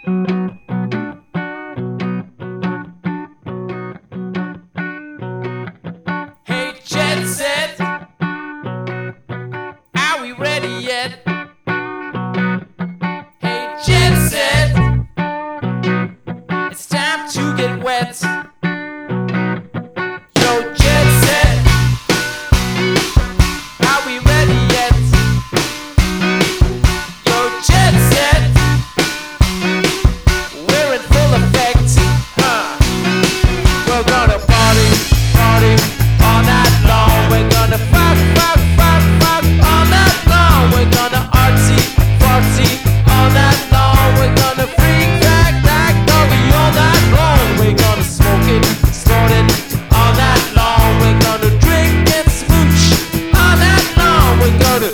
Hey, Jet Set, are we ready yet? Hey, Jet Set, it's time to get wet. Yo, Jet Set, are we ready yet? Yo, Jet Set, we're in full effect. We're gonna party, party all night long. We're gonna fuck, fuck, fuck, fuck all night long. We're gonna artsy, fartsy all night long. We're gonna freak, crack, crack, doggy all night long. We're gonna smoke it, snort it all night long. We're gonna drink and smooch all night long. We're gonna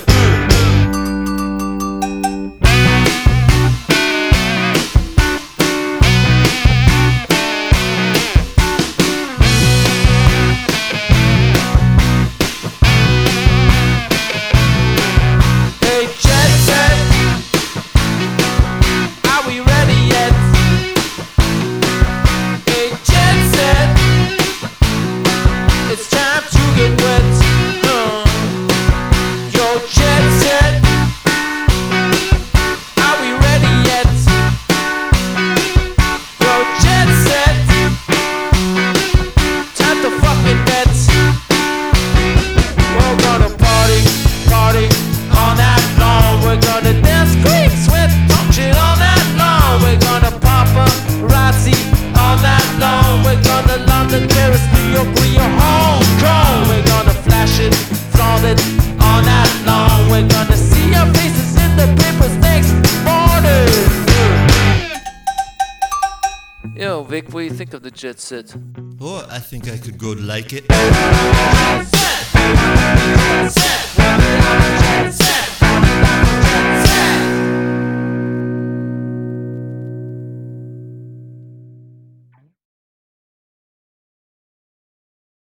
Hey, Jet Set, are we ready yet? Hey, Jet Set, it's time to get wet. Yo, Jet Set, are we ready yet? Yo, Jet Set, time to fucking bet. We're gonna party, party all night long. We're gonna dance, scream, sweat, talk shit all night long. We're gonna paparazzi all night long. We're gonna London, Paris, New York, Rio, Hong Kong. We're gonna flash it, flaunt it all night long. We're gonna see our faces in the papers next morning. Yo, Vic, what do you think of the Jet Set? Oh, I think I could go like it. Set, set.